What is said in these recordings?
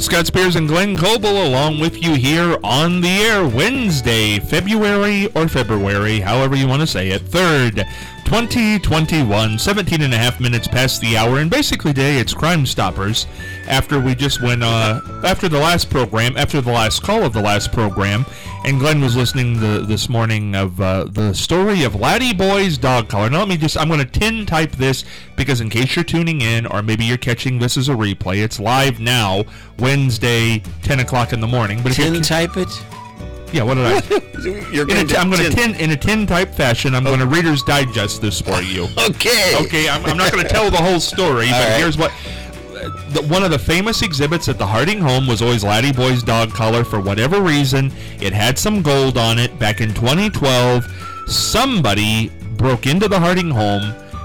Scott Spears and Glenn Coble along with you here on the air Wednesday, February, however you want to say it, 3rd, 2021, 17 and a half minutes past the hour, and basically today it's Crime Stoppers after we just went, after the last call of the last program, and Glenn was listening this morning of the story of Laddie Boy's dog collar. Now I'm going to tin type this because in case you're tuning in or maybe you're catching this as a replay, it's live now, Wednesday, 10 o'clock in the morning. But tin type it? Yeah, what did I? I'm going to tin in a tin type fashion. I'm going to Reader's Digest this for you. Okay. I'm not going to tell the whole story, but right. Here's what. One of the famous exhibits at the Harding home was always Laddie Boy's dog collar. For whatever reason, it had some gold on it. Back in 2012, somebody broke into the Harding home,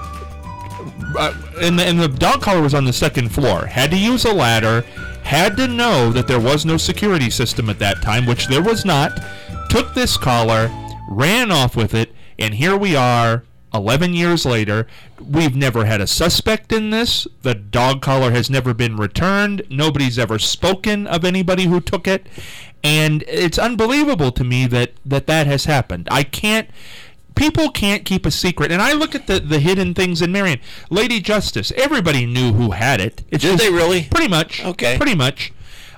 and the dog collar was on the second floor. Had to use a ladder. Had to know that there was no security system at that time, which there was not. Took this collar, ran off with it, and here we are 11 years later. We've never had a suspect in this. The dog collar has never been returned. Nobody's ever spoken of anybody who took it. And it's unbelievable to me that has happened. People can't keep a secret. And I look at the hidden things in Marion. Lady Justice, everybody knew who had it. Did they really? Pretty much. Okay. Pretty much.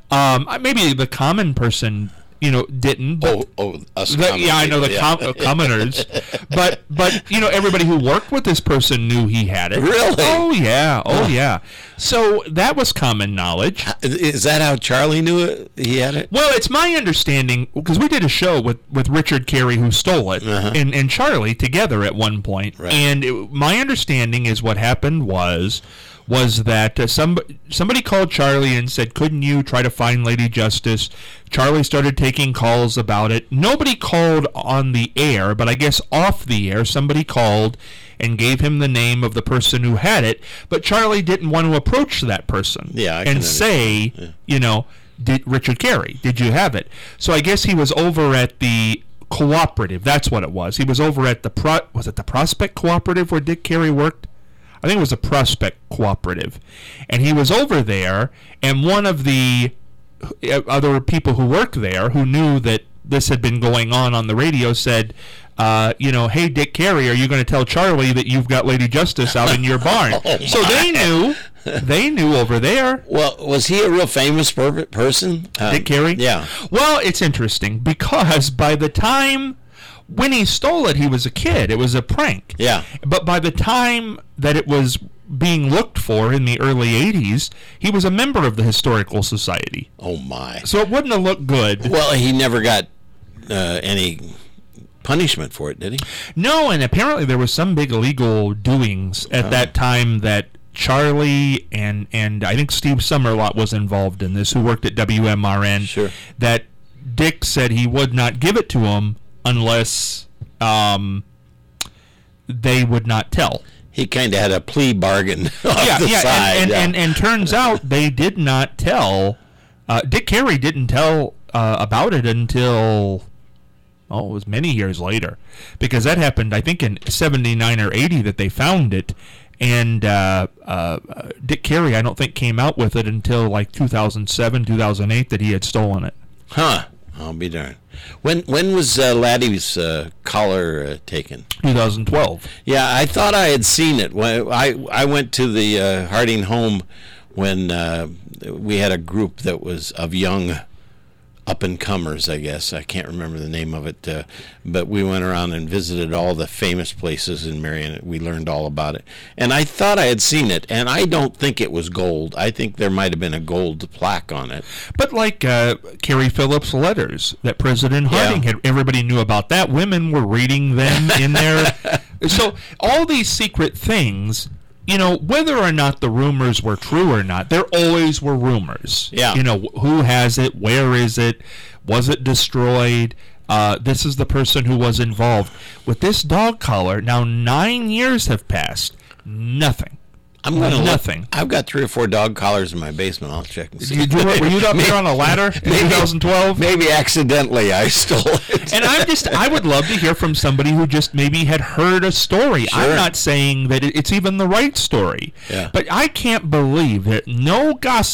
Maybe the common person, didn't. But us yeah, I know the commoners. But everybody who worked with this person knew he had it. Really? Oh, yeah. So that was common knowledge. Is that how Charlie knew it? He had it? Well, it's my understanding, because we did a show with Richard Carey, who stole it, and Charlie together at one point. Right. And my understanding is what happened was that somebody called Charlie and said, couldn't you try to find Lady Justice? Charlie started taking calls about it. Nobody called on the air, but I guess off the air, somebody called and gave him the name of the person who had it, but Charlie didn't want to approach that person and say, did Richard Carey, did you have it? So I guess he was over at the Cooperative. That's what it was. He was over at the Prospect Cooperative where Dick Carey worked? I think it was a Prospect Cooperative. And he was over there, and one of the other people who worked there who knew that this had been going on the radio said, hey, Dick Carey, are you going to tell Charlie that you've got Lady Justice out in your barn? So they knew over there. Well, was he a real famous person? Dick Carey? Yeah. Well, it's interesting because by the time when he stole it, he was a kid. It was a prank. Yeah. But by the time that it was being looked for in the early 80s, he was a member of the Historical Society. Oh, my. So it wouldn't have looked good. Well, he never got any punishment for it, did he? No, and apparently there was some big illegal doings at that time that Charlie and I think Steve Summerlot was involved in this, who worked at WMRN. Sure. That Dick said he would not give it to him unless they would not tell. He kind of had a plea bargain off the side. And turns out they did not tell. Dick Carey didn't tell about it until, it was many years later. Because that happened, I think, in 79 or 80 that they found it. And Dick Carey, I don't think, came out with it until like 2007, 2008 that he had stolen it. Huh. I'll be darned. When was Laddie's collar taken? 2012. Yeah, I thought I had seen it. When I went to the Harding home when we had a group that was of young up-and-comers, I guess. I can't remember the name of it, but we went around and visited all the famous places in Marion. We learned all about it. And I thought I had seen it, and I don't think it was gold. I think there might have been a gold plaque on it. But like Carrie Phillips' letters that President Harding had, everybody knew about that. Women were reading them in there. So all these secret things, whether or not the rumors were true or not, there always were rumors. Yeah. Who has it? Where is it? Was it destroyed? This is the person who was involved. With this dog collar, now 9 years have passed. Nothing. I'm going to nothing. I've got 3 or 4 dog collars in my basement. I'll check and see. Were you up there on a ladder in 2012? Maybe accidentally I stole it. And I would love to hear from somebody who just maybe had heard a story. Sure. I'm not saying that it's even the right story. Yeah. But I can't believe that no gossip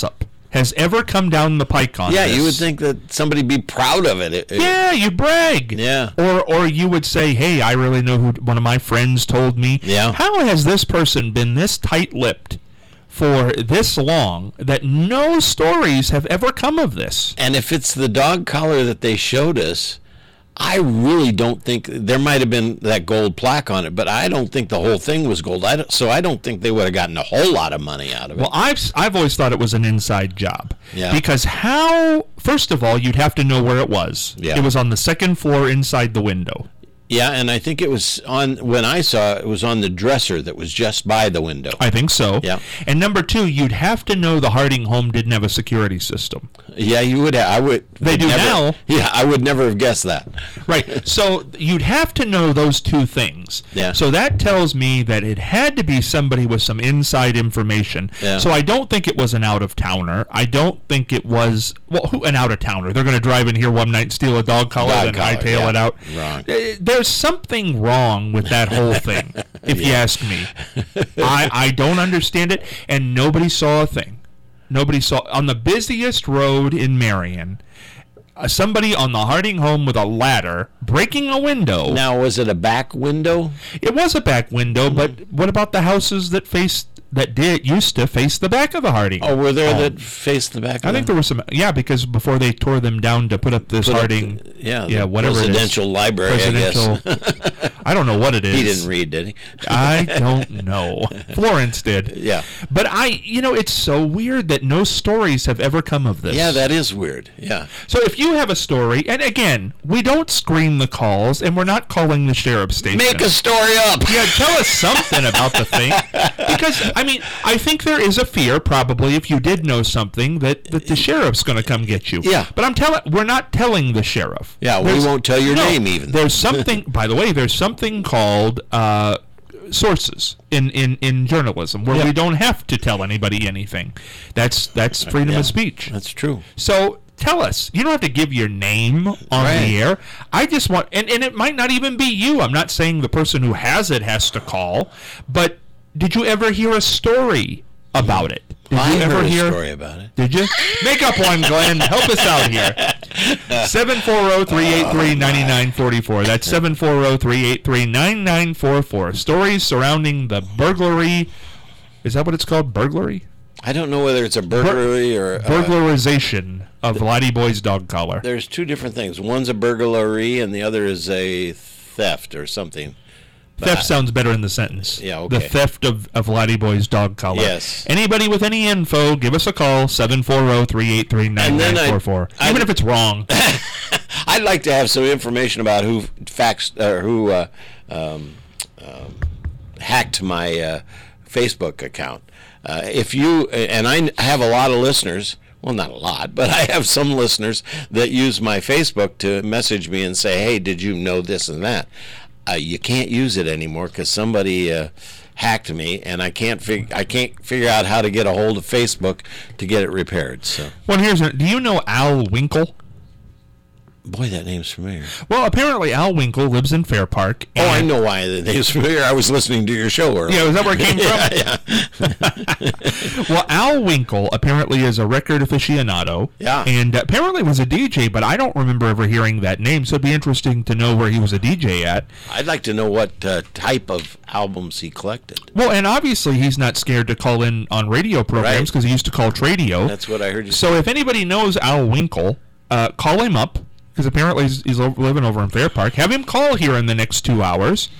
has ever come down the pike on this. You would think that somebody'd be proud of it. Yeah, you brag. Yeah. Or you would say, hey, I really know who one of my friends told me. Yeah. How has this person been this tight-lipped for this long that no stories have ever come of this? And if it's the dog collar that they showed us, I really don't think there might have been that gold plaque on it, but I don't think the whole thing was gold. So I don't think they would have gotten a whole lot of money out of it. Well, I've always thought it was an inside job. Yeah. Because first of all, you'd have to know where it was. Yeah. It was on the second floor inside the window. Yeah, and I think it was when I saw it was on the dresser that was just by the window. I think so. Yeah. And number two, you'd have to know the Harding home didn't have a security system. Yeah, you would. I would. They do now. Yeah, I would never have guessed that. Right. So you'd have to know those two things. Yeah. So that tells me that it had to be somebody with some inside information. Yeah. So I don't think it was an out-of-towner. I don't think it was, an out-of-towner? They're going to drive in here one night, steal a dog collar, then hightail it out. Wrong. There's something wrong with that whole thing, if you ask me. I don't understand it, and nobody saw a thing. Nobody saw on the busiest road in Marion. Somebody on the Harding home with a ladder breaking a window. Now, was it a back window? It was a back window, but what about the houses that used to face the back of the Harding? Oh, were there that faced the back? I think there were some. Yeah, because before they tore them down to put up this Harding, whatever residential library. I guess. I don't know what it is. He didn't read, did he? I don't know. Florence did. Yeah. But it's so weird that no stories have ever come of this. Yeah, that is weird. Yeah. So if you have a story, and again, we don't screen the calls, and we're not calling the sheriff's station. Make a story up. Yeah, tell us something about the thing. Because, I think there is a fear, probably, if you did know something, that the sheriff's going to come get you. Yeah. But we're not telling the sheriff. Yeah, we won't tell your name even. There's something, by the way, there's something called sources in journalism where we don't have to tell anybody anything. That's freedom of speech. That's true. So tell us. You don't have to give your name on the air. I just want, and it might not even be you. I'm not saying the person who has it has to call, but did you ever hear a story about it? I heard a story about it. Did you? Make up one, Glenn. Help us out here. 740-383-9944. That's 740-383-9944. Stories surrounding the burglary. Is that what it's called? Burglary? I don't know whether it's a burglary or... burglarization of Laddie Boy's dog collar. There's two different things. One's a burglary and the other is a theft or something. Theft sounds better in the sentence. Yeah, okay. The theft of Laddie Boy's dog collar. Yes. Anybody with any info, give us a call, 740-383-9944. Even if it's wrong. I'd like to have some information about who hacked my Facebook account. If you, and I have a lot of listeners, well, not a lot, but I have some listeners that use my Facebook to message me and say, hey, did you know this and that? You can't use it anymore because somebody hacked me, and I can't figure out how to get a hold of Facebook to get it repaired. So, well, do you know Al Winkle? Boy, that name's familiar. Well, apparently Al Winkle lives in Fair Park. Oh, I know why the name's familiar. I was listening to your show earlier. Yeah, is that where it came from? Well, Al Winkle apparently is a record aficionado. Yeah. And apparently was a DJ, but I don't remember ever hearing that name, so it'd be interesting to know where he was a DJ at. I'd like to know what type of albums he collected. Well, and obviously he's not scared to call in on radio programs because he used to call Tradio. That's what I heard you say. So if anybody knows Al Winkle, call him up. Because apparently he's living over in Fair Park. Have him call here in the next 2 hours,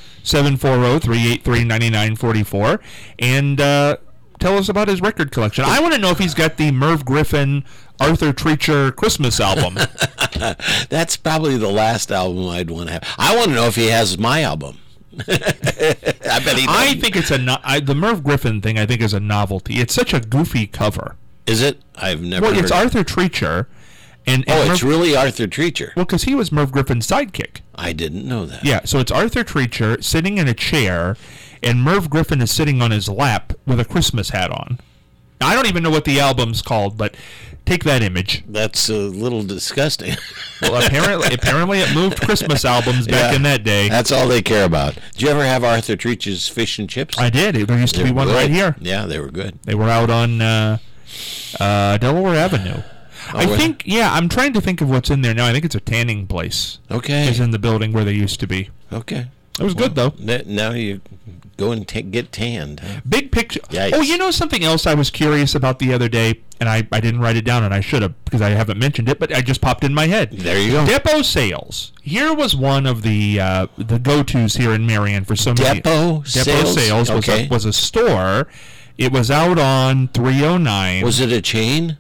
740-383-9944, and tell us about his record collection. I want to know if he's got the Merv Griffin, Arthur Treacher Christmas album. That's probably the last album I'd want to have. I want to know if he has my album. I bet he does. I think it's the Merv Griffin thing, I think, is a novelty. It's such a goofy cover. Is it? I've never heard it's Arthur Treacher. And it's really Arthur Treacher. Well, because he was Merv Griffin's sidekick. I didn't know that. Yeah, so it's Arthur Treacher sitting in a chair, and Merv Griffin is sitting on his lap with a Christmas hat on. I don't even know what the album's called, but take that image. That's a little disgusting. Well, apparently it moved Christmas albums back in that day. That's all they care about. Did you ever have Arthur Treacher's fish and chips? I did. There used to be one right here. Yeah, they were good. They were out on Delaware Avenue. I think, I'm trying to think of what's in there now. I think it's a tanning place. Okay. Is in the building where they used to be. Okay. It was good, though. Now you go and get tanned. Huh? Big picture. Yikes. Oh, you know something else I was curious about the other day, and I didn't write it down, and I should have because I haven't mentioned it, but I just popped in my head. There you go. Depot sales. Here was one of the go-tos here in Marion for so many. Depot Sales was a store. It was out on 309. Was it a chain?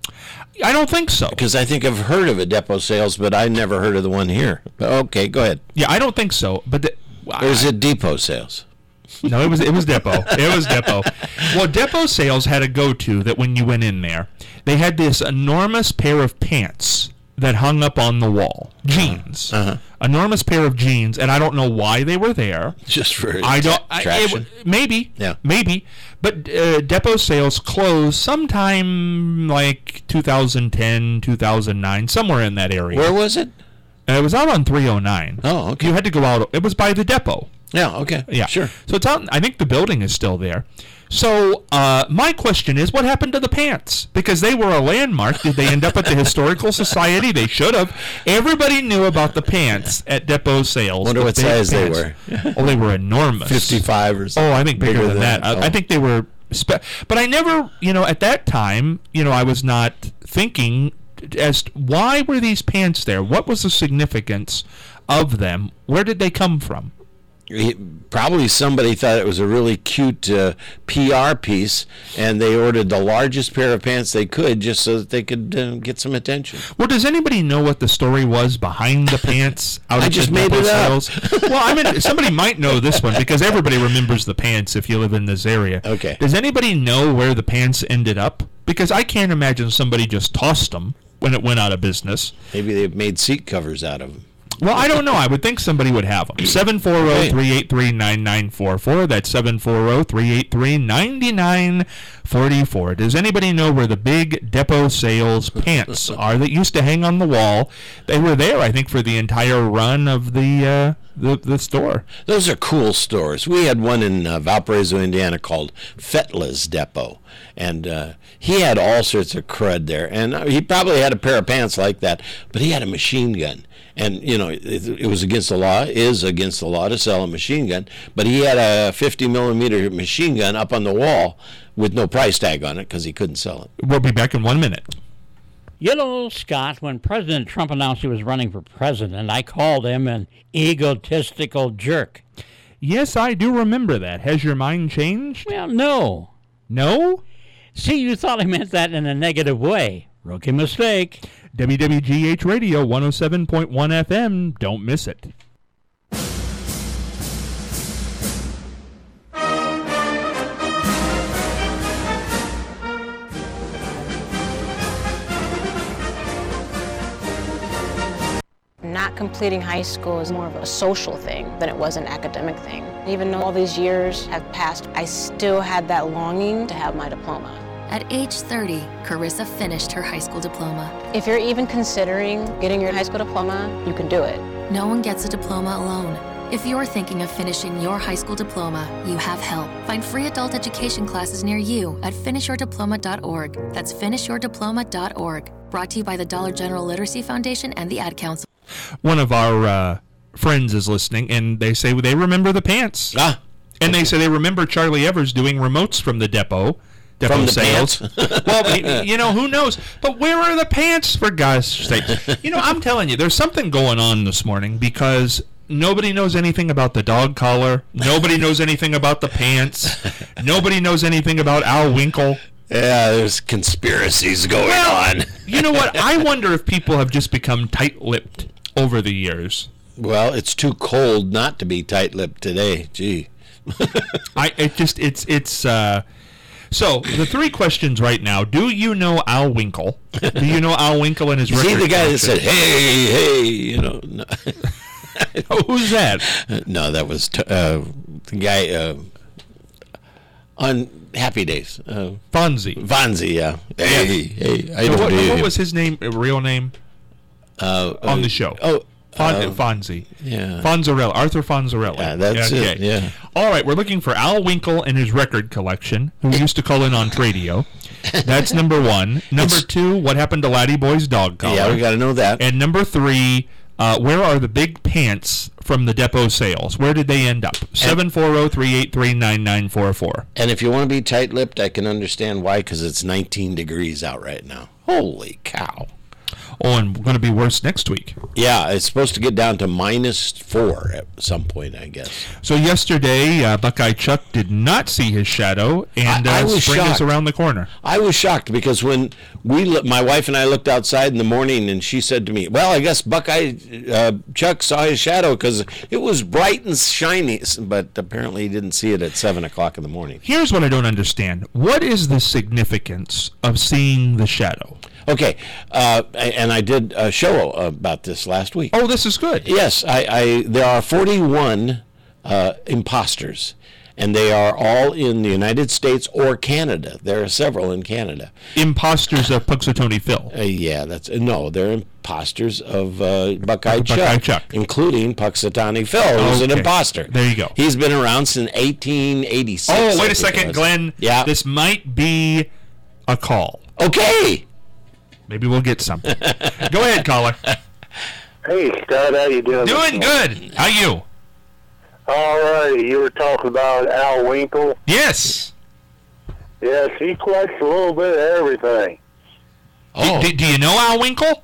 I don't think so. Because I think I've heard of a Depot Sales, but I never heard of the one here. Okay, go ahead. Yeah, I don't think so. But or is it Depot Sales? No, it was Depot. It was Depot. Well, Depot Sales had a go-to that when you went in there, they had this enormous pair of pants that hung up on the wall. Jeans. Enormous pair of jeans, and I don't know why they were there. Just for traction? Maybe. Yeah. Maybe. But Depot Sales closed sometime like 2010, 2009, somewhere in that area. Where was it? It was out on 309. Oh, okay. You had to go out. It was by the depot. Yeah, okay. Yeah. Sure. So it's out. I think the building is still there. So my question is, what happened to the pants? Because they were a landmark. Did they end up at the Historical Society? They should have. Everybody knew about the pants at Depot Sales. Wonder what size they were. Oh, they were enormous. 55 or something. Oh, I think bigger than that. Oh. I think they were. But I never, at that time, I was not thinking as to why were these pants there? What was the significance of them? Where did they come from? Probably somebody thought it was a really cute PR piece, and they ordered the largest pair of pants they could just so that they could get some attention. Well, does anybody know what the story was behind the pants? I just made it up. Well, I mean, somebody might know this one because everybody remembers the pants if you live in this area. Okay. Does anybody know where the pants ended up? Because I can't imagine somebody just tossed them when it went out of business. Maybe they made seat covers out of them. Well, I don't know. I would think somebody would have them. 740-383-9944. That's 740-383-9944. Does anybody know where the big Depot Sales pants are that used to hang on the wall? They were there, I think, for the entire run of the store. Those are cool stores. We had one in Valparaiso, Indiana called Fetla's Depot. And he had all sorts of crud there. And he probably had a pair of pants like that, but he had a machine gun. And, it was against the law, is against the law to sell a machine gun. But he had a 50-millimeter machine gun up on the wall with no price tag on it because he couldn't sell it. We'll be back in 1 minute. You know, Scott, when President Trump announced he was running for president, I called him an egotistical jerk. Yes, I do remember that. Has your mind changed? Well, no. No? See, you thought I meant that in a negative way. Rookie mistake. WWGH Radio 107.1 FM. Don't miss it. Not completing high school is more of a social thing than it was an academic thing. Even though all these years have passed, I still had that longing to have my diploma. At age 30, Carissa finished her high school diploma. If you're even considering getting your high school diploma, you can do it. No one gets a diploma alone. If you're thinking of finishing your high school diploma, you have help. Find free adult education classes near you at finishyourdiploma.org. That's finishyourdiploma.org. Brought to you by the Dollar General Literacy Foundation and the Ad Council. One of our friends is listening, and they say they remember the pants. And they say they remember Charlie Evers doing remotes from the Depot Sales. Well, who knows? But where are the pants, for God's sake? I'm telling you, there's something going on this morning because nobody knows anything about the dog collar. Nobody knows anything about the pants. Nobody knows anything about Al Winkle. Yeah, there's conspiracies going on. You know what? I wonder if people have just become tight-lipped over the years. Well, it's too cold not to be tight-lipped today. Gee. So, the three questions right now. Do you know Al Winkle? Do you know Al Winkle and his record? Is he the guy that said, hey, No. Oh, who's that? No, that was the guy on Happy Days. Fonzie, yeah. Hey, what was his name, real name? On the show. Fonzie. Yeah. Fonzarelli. Arthur Fonzarelli. Yeah, that's it. Yeah. All right, we're looking for Al Winkle and his record collection, who used to call in on Tradio. That's number 1. Number 2, what happened to Laddie Boy's dog collar? Yeah, we got to know that. And number 3, where are the big pants from the depot sales? Where did they end up? 740-383-9944. And if you want to be tight-lipped, I can understand why, because it's 19 degrees out right now. Holy cow. Oh, and going to be worse next week. Yeah, it's supposed to get down to -4 at some point, I guess. So yesterday, Buckeye Chuck did not see his shadow, and I was spring is shocked. around the corner. I was shocked because when my wife and I looked outside in the morning, and she said to me, well, I guess Buckeye Chuck saw his shadow because it was bright and shiny, but apparently he didn't see it at 7 o'clock in the morning. Here's what I don't understand. What is the significance of seeing the shadow? Okay, and I did a show about this last week. Oh, this is good. Yes, there are 41 imposters, and they are all in the United States or Canada. There are several in Canada. Imposters of Punxsutawney Phil. Yeah, they're imposters of Buckeye Buckeye Chuck, Chuck. including Punxsutawney Phil, who's an Okay. imposter. There you go. He's been around since 1886. Oh, I wait a think it second, was. Glenn. Yeah. This might be a call. Okay. Maybe we'll get something. Go ahead, caller. Hey, Scott, how you doing? Doing good. How you? All right, you were talking about Al Winkle. Yes. Yes, he collects a little bit of everything. Oh. Do you know Al Winkle?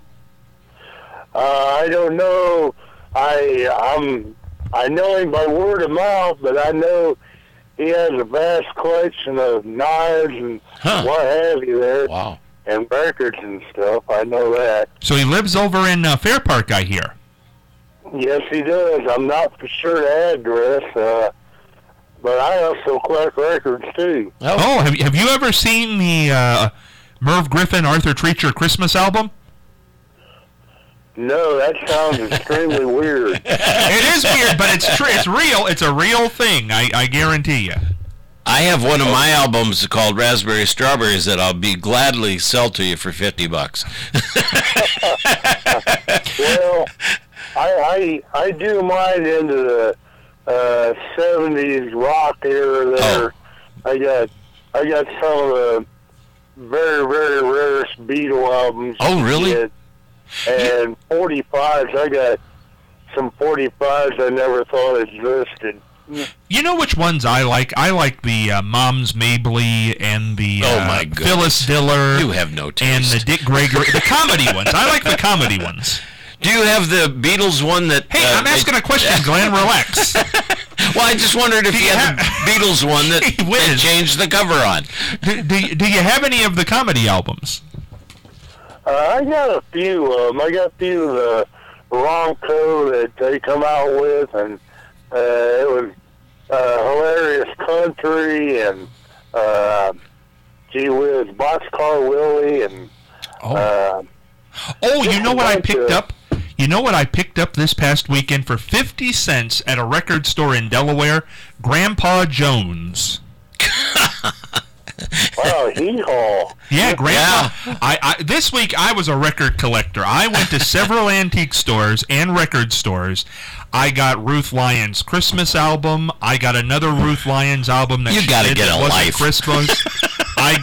I don't know. I know him by word of mouth, but I know he has a vast collection of knives and what have you there. Wow. And records and stuff. I know that. So he lives over in Fair Park, I hear. Yes, he does. I'm not for sure the address, but I also collect records too. Oh, have you ever seen the Merv Griffin, Arthur Treacher Christmas album? No, that sounds extremely weird. It is weird, but it's true. It's real. It's a real thing. I guarantee you. I have one of my albums called Raspberry Strawberries that I'll be gladly sell to you for $50. Well, I do mine into the 70s rock era there. I got some of the very, very rarest Beatle albums. Oh, really? And 45s. I got some 45s I never thought existed. You know which ones I like? I like the Moms Mabley and the my goodness. Phyllis Diller. You have no taste. And the Dick Gregory. The comedy ones. I like the comedy ones. Do you have the Beatles one that... Hey, I'm asking a question, Glenn. Relax. Well, I just wondered if you had the Beatles one that they changed the cover on. Do you have any of the comedy albums? I got a few of them. I got a few of the Ronco that they come out with, and it was Hilarious Country and gee whiz, Boxcar Willie and you know what I picked up? You know what I picked up this past weekend for 50 cents at a record store in Delaware? Grandpa Jones. Wow, hee-haw. Yeah, Grandpa. I this week I was a record collector. I went to several antique stores and record stores. I got Ruth Lyons' Christmas album. I got another Ruth Lyons album that You she gotta did get that a wasn't life. Christmas. I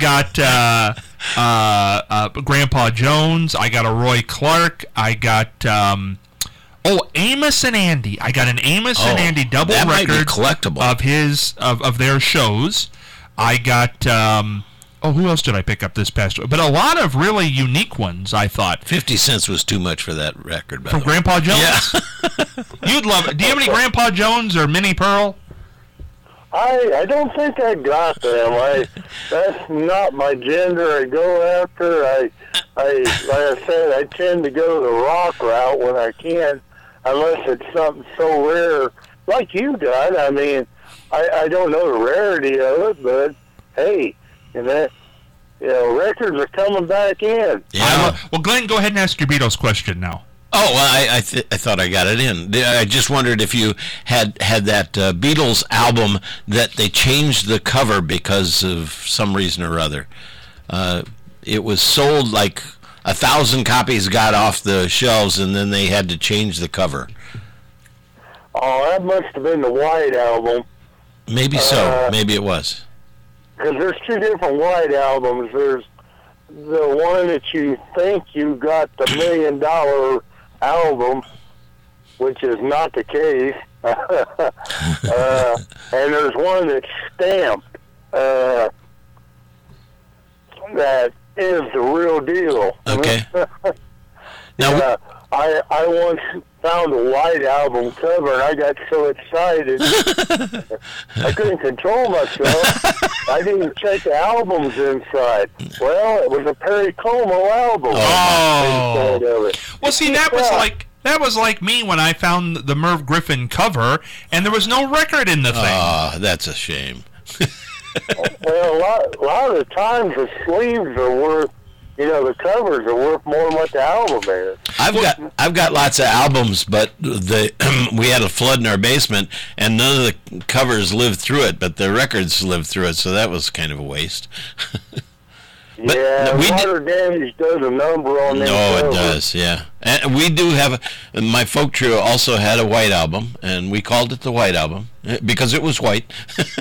got Grandpa Jones. I got a Roy Clark. I got Amos and Andy. I got an Amos and Andy double that might be record collectible. of his of their shows. I got who else did I pick up this past week? But a lot of really unique ones, I thought. 50 cents was too much for that record, by From the way. Grandpa Jones? Yeah. You'd love it. Do you have any Grandpa Jones or Minnie Pearl? I don't think I got them. That's not my gender I go after. I like I said, I tend to go the rock route when I can, unless it's something so rare like you got. I mean, I don't know the rarity of it, but hey, records are coming back in. Yeah. Well, Glenn, go ahead and ask your Beatles question now. Oh, well, I thought I got it in. I just wondered if you had that Beatles album that they changed the cover because of some reason or other. It was sold like 1,000 copies got off the shelves, and then they had to change the cover. Oh, that must have been the White Album. Maybe so. Maybe it was. Because there's two different White Albums. There's the one that you think you got the $1 million album, which is not the case. And there's one that's stamped that is the real deal. Okay. Now, I once found a White Album cover, and I got so excited I couldn't control myself. I didn't check the albums inside. Well, it was a Perry Como album. Inside of it. Well, see, that was like me when I found the Merv Griffin cover, and there was no record in the thing. Oh, that's a shame. Well, a lot of the times the sleeves are worth, the covers are worth more than what the album is. I've got lots of albums, but we had a flood in our basement, and none of the covers lived through it, but the records lived through it, so that was kind of a waste. Yeah, water damage does a number on them. No, it does, yeah. And we do have, my folk trio also had a White Album, and we called it the White Album, because it was white.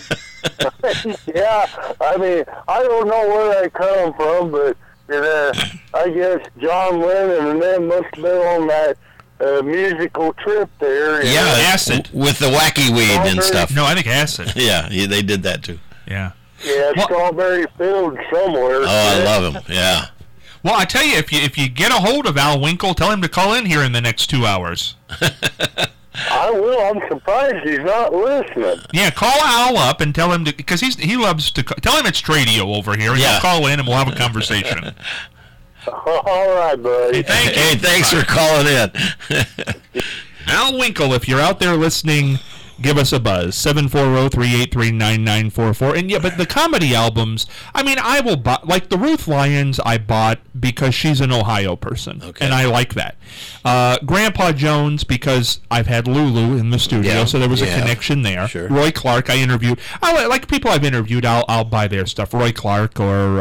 Yeah, I mean, I don't know where they come from, but I guess John Lennon and them must have been on that musical trip there. Yeah, Acid. With the wacky weed and stuff. No, I think Acid. Yeah, they did that too. Yeah. Yeah, Strawberry Field somewhere. Oh, I love him, yeah. Well, I tell you, if you get a hold of Al Winkle, tell him to call in here in the next 2 hours. I will. I'm surprised he's not listening. Yeah, call Al up and tell him to, because he loves to tell him it's radio over here, and he'll call in and we'll have a conversation. All right, buddy. Hey, thanks for calling in. Al Winkle, if you're out there listening, give us a buzz, 740-383-9944. And yeah, but the comedy albums, I mean, I will buy, like the Ruth Lyons I bought because she's an Ohio person, and I like that. Grandpa Jones, because I've had Lulu in the studio, so there was a connection there. Sure. Roy Clark I interviewed. I like people I've interviewed, I'll buy their stuff. Roy Clark or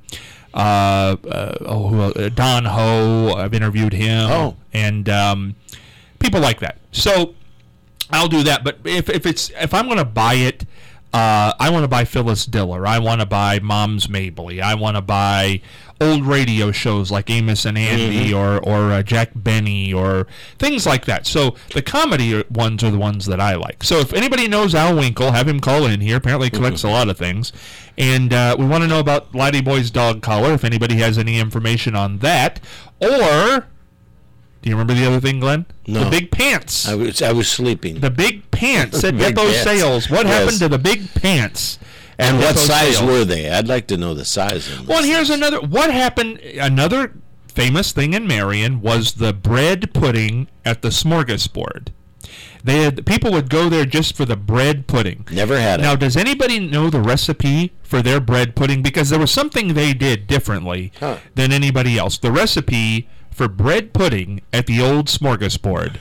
Don Ho, I've interviewed him. And people like that. So I'll do that, but if I'm going to buy it, I want to buy Phyllis Diller. I want to buy Mom's Mabley. I want to buy old radio shows like Amos and Andy or Jack Benny or things like that. So the comedy ones are the ones that I like. So if anybody knows Al Winkle, have him call in here. Apparently he collects a lot of things. And we want to know about Laddie Boy's dog collar, if anybody has any information on that. Or... do you remember the other thing, Glenn? No. The big pants. I was sleeping. The big pants at Big Depot pants. Sales. What happened to the big pants? And what Depot size Sales? were they? I'd like to know the size of them. Well, and here's another. What happened? Another famous thing in Marion was the bread pudding at the Smorgasbord. People would go there just for the bread pudding. Never had it. Now, does anybody know the recipe for their bread pudding? Because there was something they did differently than anybody else. The recipe for bread pudding at the old Smorgasbord.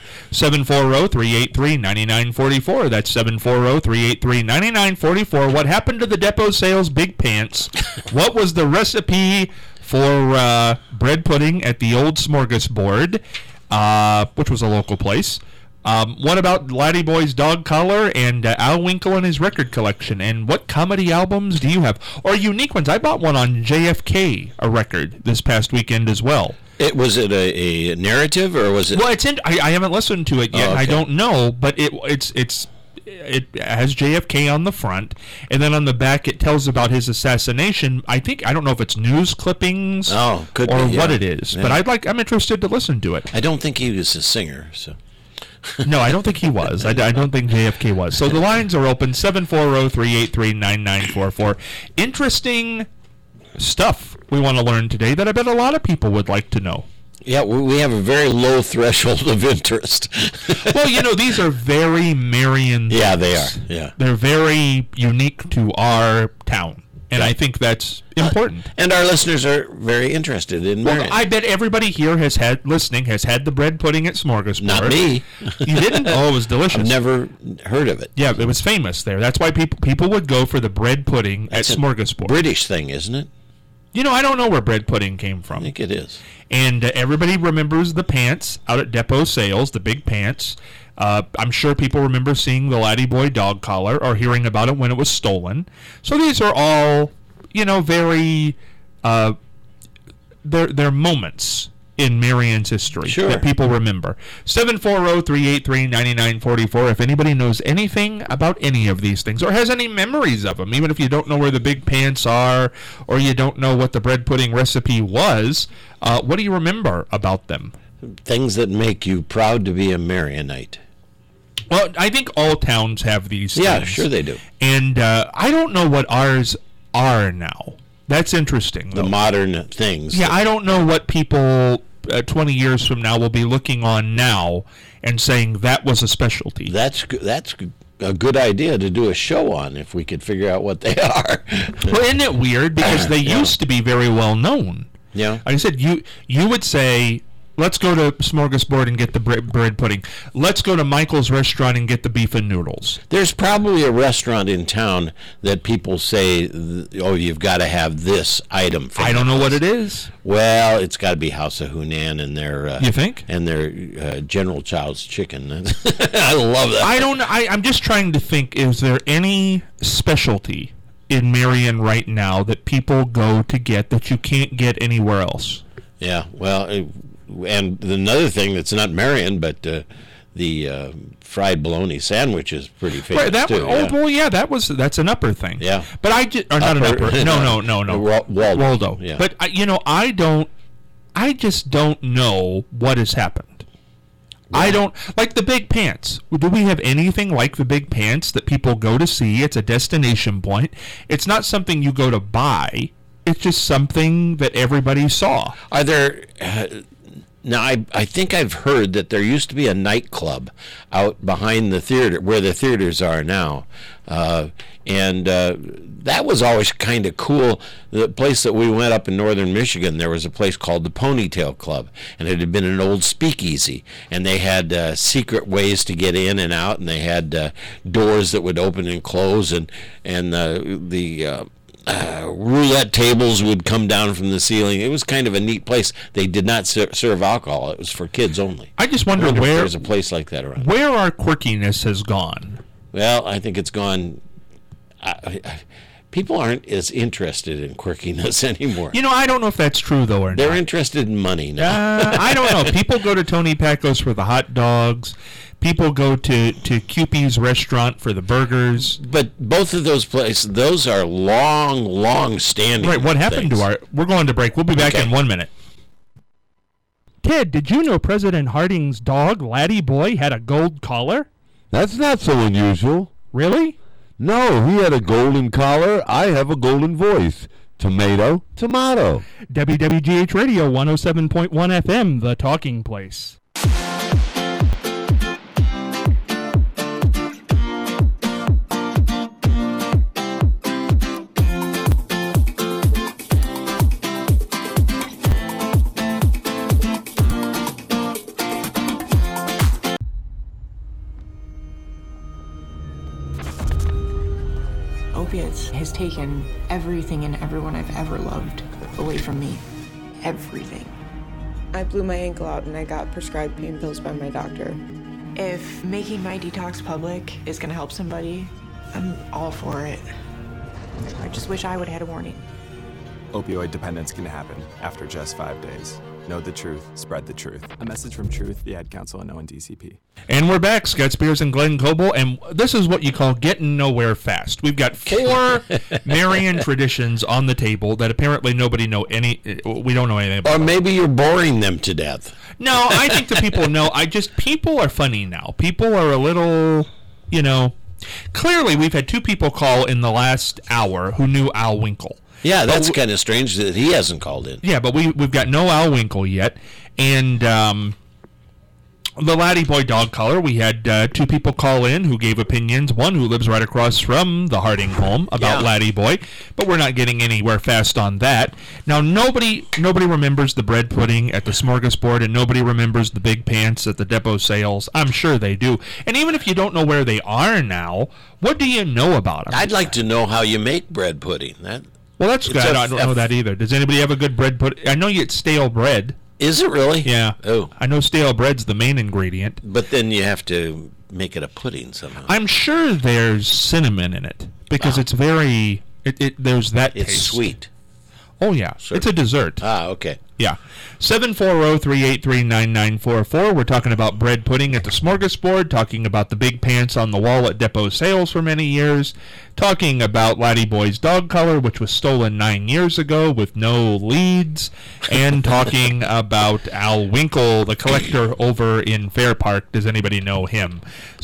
740-383-9944. That's 740-383-9944. What happened to the Depot Sales big pants? What was the recipe for bread pudding at the old Smorgasbord, which was a local place? What about Laddie Boy's dog collar and Al Winkle and his record collection? And what comedy albums do you have? Or unique ones? I bought one on JFK, a record, this past weekend as well. Was it a narrative, or was it? Well, I haven't listened to it yet. Oh, okay. I don't know, but it has JFK on the front, and then on the back it tells about his assassination. I don't know if it's news clippings or what it is, but I'm interested to listen to it. I don't think he was a singer, so. No, I don't think he was. I don't think JFK was. So the lines are open, 740-383-9944. Interesting stuff we want to learn today that I bet a lot of people would like to know. Yeah, we have a very low threshold of interest. Well, these are very Marion things. Yeah, they are. Yeah. They're very unique to our town. And I think that's important. And our listeners are very interested in Marion. Well, I bet everybody here has had the bread pudding at Smorgasbord. Not me. You didn't? Oh, it was delicious. I've never heard of it. Yeah, it was famous there. That's why people would go for the bread pudding at Smorgasbord. British thing, isn't it? I don't know where bread pudding came from. I think it is. And everybody remembers the pants out at Depot Sales, the big pants. I'm sure people remember seeing the Laddie Boy dog collar or hearing about it when it was stolen. So these are all, very, they're moments in Marion's history that people remember. 740-383-9944. If anybody knows anything about any of these things or has any memories of them, even if you don't know where the big pants are or you don't know what the bread pudding recipe was, what do you remember about them? Things that make you proud to be a Marionite. Well, I think all towns have these things. Yeah, sure they do. And I don't know what ours are now. That's interesting. The modern things. Yeah, I don't know what people 20 years from now will be looking on now and saying that was a specialty. That's a good idea to do a show on if we could figure out what they are. Well, isn't it weird? Because they used to be very well known. Yeah. Like I said, you would say, let's go to Smorgasbord and get the bread pudding. Let's go to Michael's restaurant and get the beef and noodles. There's probably a restaurant in town that people say, oh, you've got to have this item. I don't know what it is. Well, it's got to be House of Hunan and their... you think? And their General Chow's chicken. I love that. I don't know. I'm just trying to think, is there any specialty in Marion right now that people go to get that you can't get anywhere else? Yeah, well... And another thing that's not Marion, but the fried bologna sandwich is pretty famous too. That's an upper thing. Yeah, but not an upper. No. Waldo. Yeah. But I just don't know what has happened. Yeah. I don't like the big pants. Do we have anything like the big pants that people go to see? It's a destination point. It's not something you go to buy. It's just something that everybody saw. Are there? Now, I think I've heard that there used to be a nightclub out behind the theater, where the theaters are now. And that was always kind of cool. The place that we went up in northern Michigan, there was a place called the Ponytail Club, and it had been an old speakeasy. And they had secret ways to get in and out, and they had doors that would open and close, and the roulette tables would come down from the ceiling. It was kind of a neat place. They did not serve alcohol. It was for kids only. I just wonder where there's a place like that around. Where our quirkiness has gone. Well, I think it's gone. People aren't as interested in quirkiness anymore. I don't know if that's true, though, or not. They're interested in money now. I don't know. People go to Tony Pacos for the hot dogs. People go to Cupid's restaurant for the burgers. But both of those places, those are long standing. Right, what happened to we're going to break. We'll be back in 1 minute. Ted, did you know President Harding's dog, Laddie Boy, had a gold collar? That's not so unusual. Really? No, he had a golden collar. I have a golden voice. Tomato, tomato. WWGH Radio 107.1 FM, the talking place. Opiates has taken everything and everyone I've ever loved away from me. Everything. I blew my ankle out and I got prescribed pain pills by my doctor. If making my detox public is gonna help somebody, I'm all for it. I just wish I would have had a warning. Opioid dependence can happen after just 5 days. Know the truth, spread the truth. A message from Truth, the Ad Council, and ONDCP. And we're back, Scott Spears and Glenn Coble, and this is what you call getting nowhere fast. We've got 4 Marion traditions on the table that apparently we don't know anything about. Or maybe you're boring them to death. No, I think the people know. People are funny now. People are a little, Clearly, we've had 2 people call in the last hour who knew Al Winkle. Yeah, that's kind of strange that he hasn't called in. Yeah, but we've got no Al Winkle yet. And the Laddie Boy dog collar, we had 2 people call in who gave opinions. One who lives right across from the Harding home about Laddie Boy, but we're not getting anywhere fast on that. Now, nobody remembers the bread pudding at the Smorgasbord, and nobody remembers the big pants at the Depot Sales. I'm sure they do. And even if you don't know where they are now, what do you know about them? I'd like to know how you make bread pudding. Well, that's good. I don't know that either. Does anybody have a good bread pudding? I know you get stale bread. Is it really? Yeah. Oh. I know stale bread's the main ingredient. But then you have to make it a pudding somehow. I'm sure there's cinnamon in it because it's very. There's that It's taste. sweet. Oh yeah, Sure. It's a dessert. Okay. Yeah. 740-383-9944. We're talking about bread pudding at the Smorgasbord, talking about the big pants on the wall at Depot Sales for many years, talking about Laddie Boy's dog collar, which was stolen 9 years ago with no leads, and talking about Al Winkle, the collector over in Fair Park. Does anybody know him?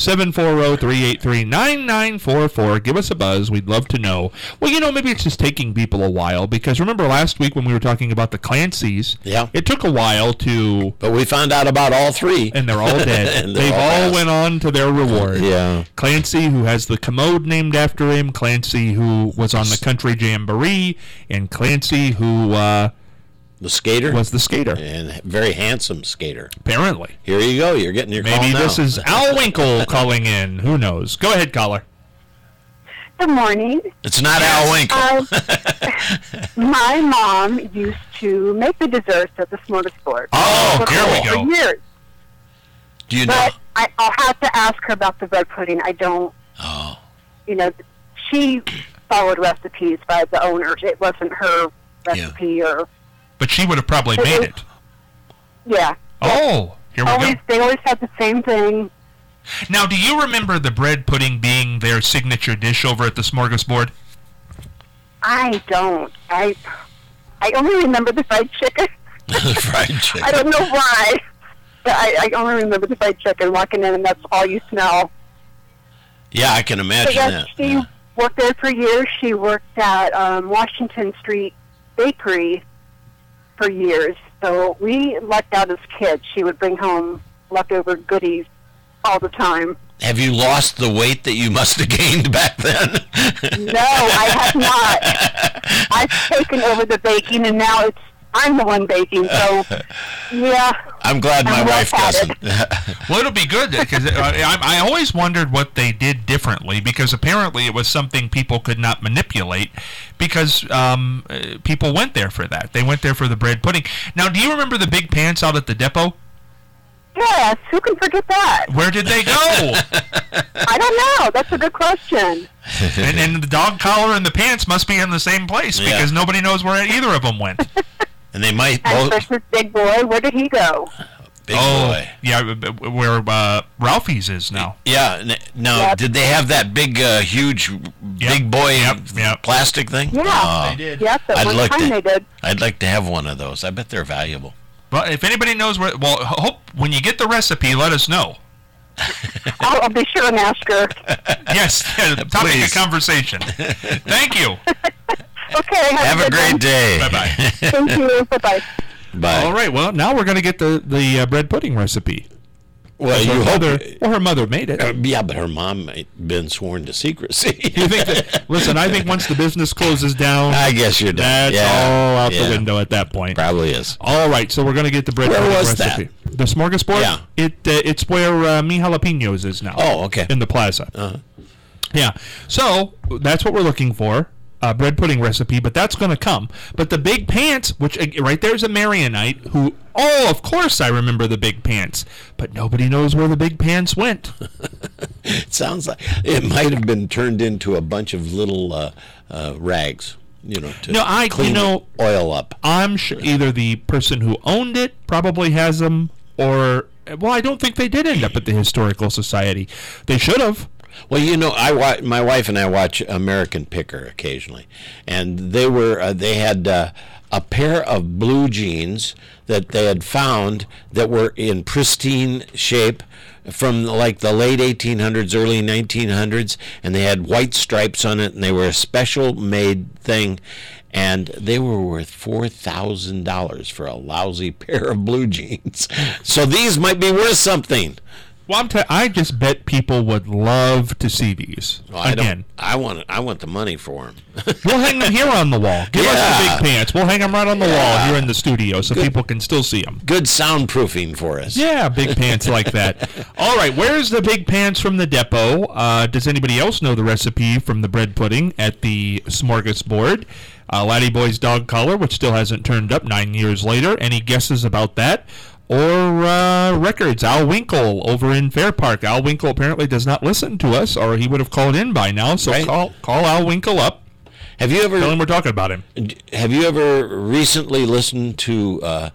740-383-9944. Give us a buzz. We'd love to know. Well, maybe it's just taking people a while, because remember last week when we were talking about the Clancy's, it took a while to... But we found out about all three. And they're all dead. And They've all went on to their reward. Yeah. Clancy, who has the commode named after him. Clancy, who was on the Country Jamboree. And Clancy, who... the skater? Was the skater. And very handsome skater. Apparently. Here you go. You're getting your call Maybe now. this is Al Winkle calling in. Who knows? Go ahead, caller. Good morning. It's not Al Winkle. My mom used to make the desserts at the Smorgasbord. Oh, here we go. For years. Do you know? But I'll have to ask her about the bread pudding. I don't. Oh. She followed recipes by the owners. It wasn't her recipe or. But she would have probably made it. Yeah. Oh, here we go. They always had the same thing. Now, do you remember the bread pudding being their signature dish over at the Smorgasbord? I don't. I only remember the fried chicken. Fried chicken. I don't know why. But I only remember the fried chicken walking in, and that's all you smell. Yeah, I can imagine that. She worked there for years. She worked at Washington Street Bakery for years. So we lucked out as kids. She would bring home leftover goodies all the time. Have you lost the weight that you must have gained back then? No, I have not. I've taken over the baking, and now I'm the one baking. So, yeah. I'm glad my wife doesn't. Well, it'll be good, because I always wondered what they did differently, because apparently it was something people could not manipulate, because people went there for that. They went there for the bread pudding. Now, do you remember the big pants out at the depot? Yes, who can forget that? Where did they go? I don't know. That's a good question. And the dog collar and the pants must be in the same place, because nobody knows where either of them went. And they might both. Christmas Big Boy, where did he go? Big Boy. Yeah, where Ralphie's is now. Yeah. Now, did they have that big, huge, big boy plastic thing? Yeah, they did. Yes, at one time they did. I'd like to have one of those. I bet they're valuable. Well, if anybody knows where, hope when you get the recipe, let us know. I'll be sure and ask her. Yes, topic of conversation. Thank you. Okay, have a great day. Bye-bye. Thank you. Bye-bye. Bye. All right, well, now we're going to get the bread pudding recipe. Well, you her mother made it. Yeah, but her mom might have been sworn to secrecy. You think listen, I think once the business closes down, I guess you're done. That's all out the window at that point. Probably is. All right, so we're going to get the bread pudding recipe. The Smorgasbord? Yeah. It's where Mi Jalapenos is now. Oh, okay. In the plaza. Yeah. So that's what we're looking for. Bread pudding recipe, but that's going to come. But the big pants, which right there's a Marionite who, of course I remember the big pants, but nobody knows where the big pants went. It sounds like it might have been turned into a bunch of little rags, to clean oil up. I'm sure either the person who owned it probably has them, or, well, I don't think they did end up at the Historical Society. They should have. Well, my wife and I watch American Picker occasionally, and they had a pair of blue jeans that they had found that were in pristine shape from like the late 1800s, early 1900s, and they had white stripes on it, and they were a special made thing, and they were worth $4,000 for a lousy pair of blue jeans. So these might be worth something. Well, I just bet people would love to see these. Well, Again. I want the money for them. We'll hang them here on the wall. Give us the big pants. We'll hang them right on the wall here in the studio so people can still see them. Good soundproofing for us. Yeah, big pants like that. All right, where's the big pants from the depot? Does anybody else know the recipe from the bread pudding at the smorgasbord? Laddie Boy's dog collar, which still hasn't turned up 9 years later. Any guesses about that? Or records, Al Winkle over in Fair Park. Al Winkle apparently does not listen to us, or he would have called in by now. So call Al Winkle up. Have you ever? Tell him we're talking about him. Have you ever recently listened to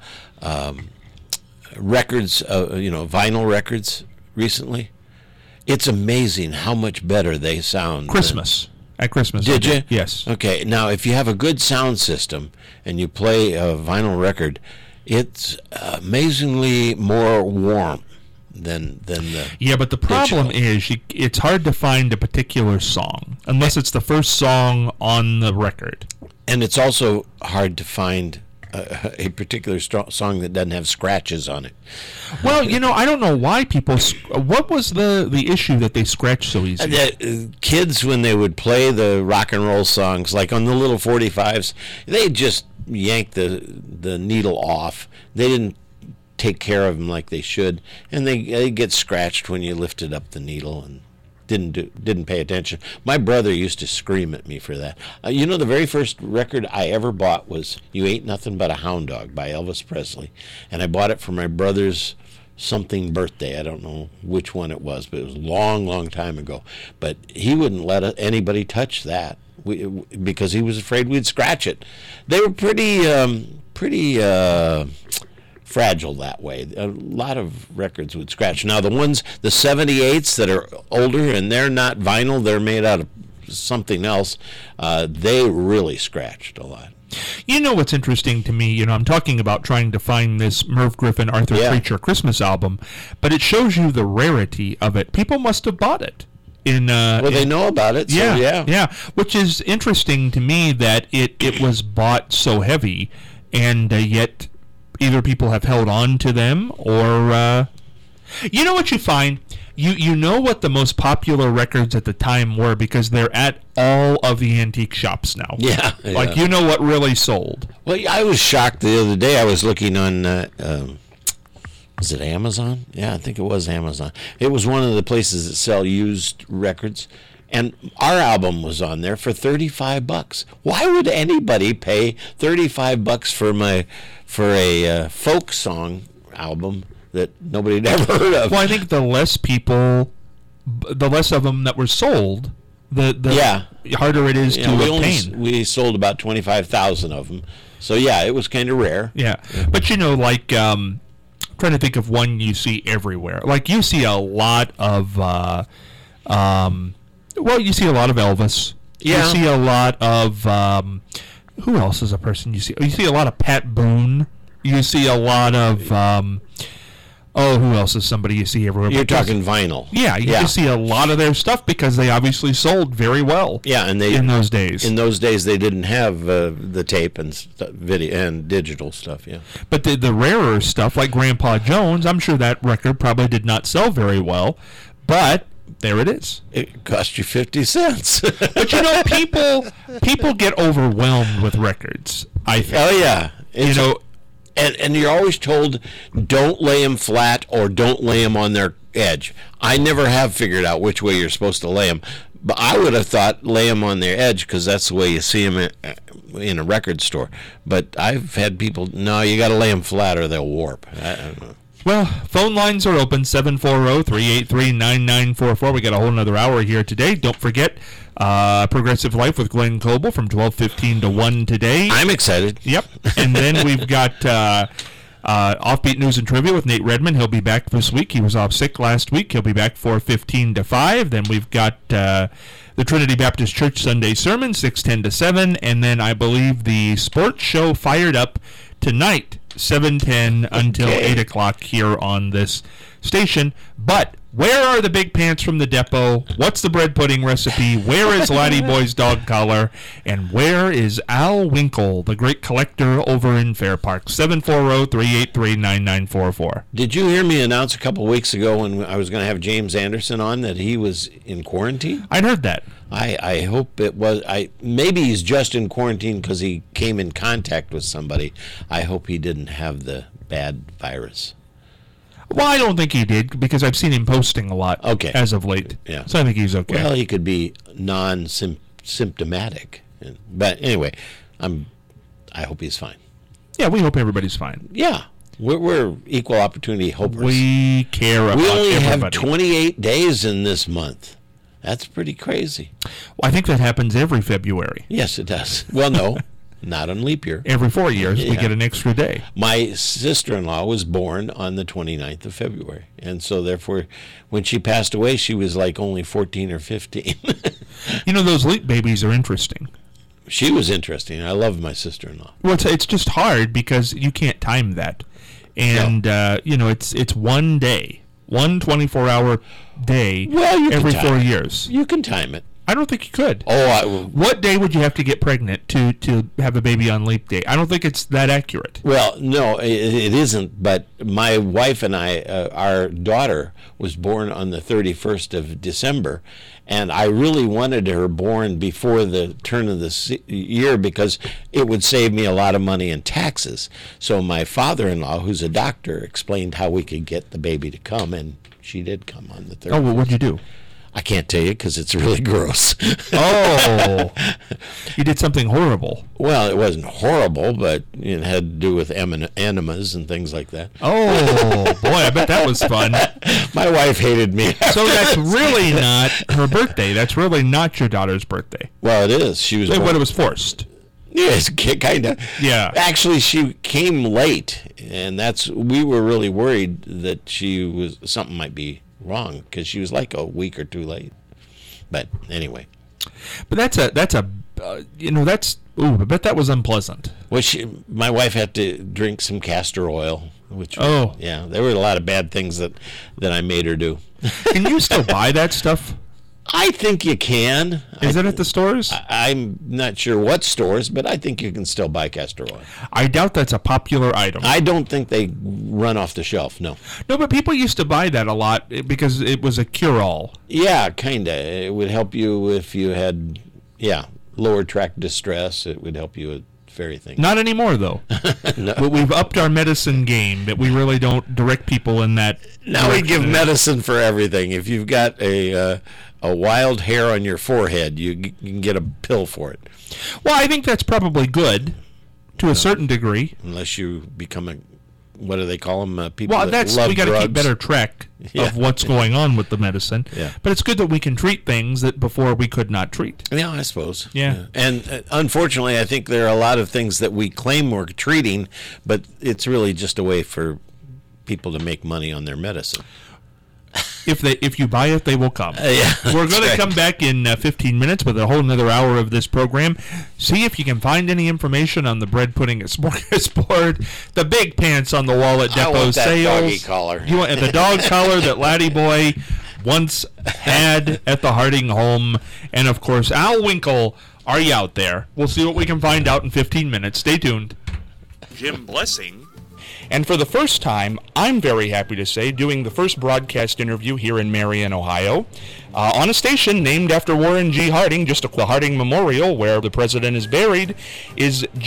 records? Vinyl records recently. It's amazing how much better they sound. At Christmas. Did you? Yes. Okay. Now, if you have a good sound system and you play a vinyl record, it's amazingly more warm than the Yeah, but the problem is it's hard to find a particular song unless it's the first song on the record. And it's also hard to find a particular song that doesn't have scratches on it. Well, I don't know why people... What was the issue that they scratch so easy? Kids, when they would play the rock and roll songs, like on the little 45s, they just yank the needle off. They didn't take care of them like they should, and they get scratched when you lifted up the needle and didn't pay attention. My brother used to scream at me for that. The very first record I ever bought was "You Ain't Nothing But a Hound Dog" by Elvis Presley, and I bought it for my brother's something birthday. I don't know which one it was, but it was a long time ago. But he wouldn't let anybody touch that. Because he was afraid we'd scratch it. They were pretty fragile that way. A lot of records would scratch. Now the 78s that are older and they're not vinyl, they're made out of something else, they really scratched a lot. What's interesting to me, I'm talking about trying to find this Merv Griffin, Arthur Preacher Christmas album, but it shows you the rarity of it. People must have bought it. They know about it. So yeah. Which is interesting to me that it was bought so heavy, and yet either people have held on to them, or what you find. You know what the most popular records at the time were because they're at all of the antique shops now. Yeah. Like what really sold. Well, I was shocked the other day. I was looking on. Was it Amazon? Yeah, I think it was Amazon. It was one of the places that sell used records, and our album was on there for $35. Why would anybody pay $35 for a folk song album that nobody had ever heard of? Well, I think the less of them that were sold, the harder it is to obtain. We sold about 25,000 of them, so it was kind of rare. Yeah, but trying to think of one you see everywhere. Like you see a lot of, you see a lot of Elvis. Yeah. You see a lot of, who else is a person you see? You see a lot of Pat Boone. You see a lot of, who else is somebody you see everywhere? You're talking vinyl. Yeah, you just see a lot of their stuff because they obviously sold very well. Yeah, and in those days. In those days, they didn't have the tape and video and digital stuff. Yeah, but the rarer stuff like Grandpa Jones, I'm sure that record probably did not sell very well, but there it is. It cost you 50 cents. But people get overwhelmed with records, I think. Oh yeah, And you're always told, don't lay them flat or don't lay them on their edge. I never have figured out which way you're supposed to lay them. But I would have thought lay them on their edge because that's the way you see them in a record store. But I've had people, no, you got to lay them flat or they'll warp. I don't know. Well, phone lines are open, 740-383-9944. We got a whole another hour here today. Don't forget, Progressive Life with Glenn Coble from 12:15 to 1 today. I'm excited. Yep. And then we've got Offbeat News and Trivia with Nate Redman. He'll be back this week. He was off sick last week. He'll be back 4:15 to 5. Then we've got the Trinity Baptist Church Sunday Sermon, 6:10 to 7. And then I believe the sports show Fired Up tonight 7:10 until 8 o'clock here on this station. But where are the big pants from the depot? What's the bread pudding recipe? Where is Laddie Boy's dog collar? And where is Al Winkle, the great collector over in Fair Park? 740-383-9944. Did you hear me announce a couple weeks ago when I was going to have James Anderson on that he was in quarantine? I'd heard that. I hope it was. Maybe he's just in quarantine because he came in contact with somebody. I hope he didn't have the bad virus. Well, I don't think he did because I've seen him posting a lot as of late. Yeah. So I think he's okay. Well, he could be non-symptomatic. But anyway, I hope he's fine. Yeah, we hope everybody's fine. Yeah. We're equal opportunity hopers. We care about everybody. We only have 28 days in this month. That's pretty crazy. Well, I think that happens every February. Yes, it does. Well, no, not on leap year. Every 4 years, we get an extra day. My sister-in-law was born on the 29th of February. And so, therefore, when she passed away, she was like only 14 or 15. You know, those leap babies are interesting. She was interesting. I love my sister-in-law. Well, it's just hard because you can't time that. And, you know, it's one day, one 24-hour day every 4 years. You can time it. I don't think you could. Oh, what day would you have to get pregnant to have a baby on leap day? I don't think it's that accurate. Well, no, it isn't. But my wife and I, our daughter was born on the 31st of December, and I really wanted her born before the turn of the year because it would save me a lot of money in taxes. So my father-in-law, who's a doctor, explained how we could get the baby to come, and she did come on the 31st. Oh, well, what'd you do? I can't tell you because it's really gross. Oh, you did something horrible. Well, it wasn't horrible, but it had to do with enemas and things like that. Oh, boy, I bet that was fun. My wife hated me. So that's really not her birthday. That's really not your daughter's birthday. Well, it is. She was but it was forced. Yes, kind of. Yeah. Actually, she came late, and we were really worried that something might be wrong because she was like a week or two late. But anyway. But I bet that was unpleasant. Well, my wife had to drink some castor oil, yeah, there were a lot of bad things that I made her do. Can you still buy that stuff? I think you can. Is it at the stores? I'm not sure what stores, but I think you can still buy castor oil. I doubt that's a popular item. I don't think they run off the shelf, no. No, but people used to buy that a lot because it was a cure-all. Yeah, kind of. It would help you if you had, lower tract distress. It would help you with very things. Not anymore, though. No. We've upped our medicine game, that we really don't direct people in that Now direction. we give medicine for everything. If you've got a wild hair on your forehead, you can get a pill for it. Well, I think that's probably good to a certain degree. Unless you become what do they call them? People Well, that love we got to drugs. keep better track of what's going on with the medicine. Yeah. But it's good that we can treat things that before we could not treat. Yeah, I suppose. Yeah. And unfortunately, I think there are a lot of things that we claim we're treating, but it's really just a way for people to make money on their medicine. If you buy it, they will come. Yeah, We're going to right. come back in 15 minutes with a whole another hour of this program. See if you can find any information on the bread pudding at Smorgasbord, the big pants on the wall at I Depot want that Sales. doggy collar. You want the dog collar that Laddie Boy once had at the Harding home. And, of course, Al Winkle, are you out there? We'll see what we can find out in 15 minutes. Stay tuned. Jim Blessing. And for the first time, I'm very happy to say, doing the first broadcast interview here in Marion, Ohio, on a station named after Warren G. Harding, just the Harding Memorial, where the president is buried, is